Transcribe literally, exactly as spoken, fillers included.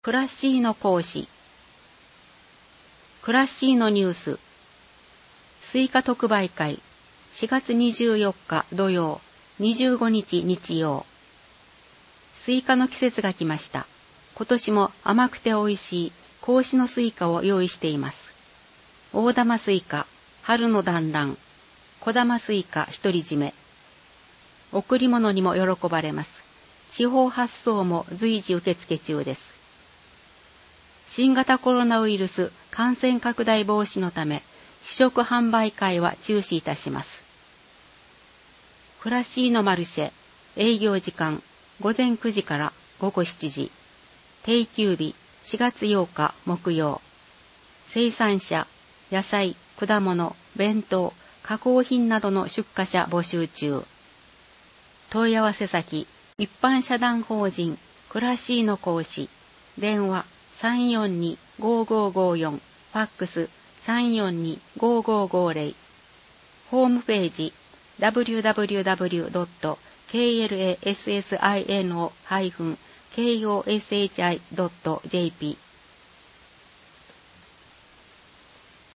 クラッシーの講師。クラッシーのニュース。スイカ特売会。しがつにじゅうよっか土曜、にじゅうごにち日曜。スイカの季節が来ました。今年も甘くて美味しい格子のスイカを用意しています。大玉スイカ、春の団らん、小玉スイカ独り占め。贈り物にも喜ばれます。地方発送も随時受付中です。新型コロナウイルス感染拡大防止のため、試食販売会は中止いたします。クラシーノマルシェ、営業時間、ごぜんくじからごごしちじ。定休日、しがつようか木曜。生産者、野菜、果物、弁当、加工品などの出荷者募集中。問い合わせ先、一般社団法人、クラシーノ講師、電話、さんよんに ごごごよん、ファックス さんよんに ごごごぜろ。ホームページ ダブリューダブリューダブリュードットクラシノ ドットコシドットジェーピー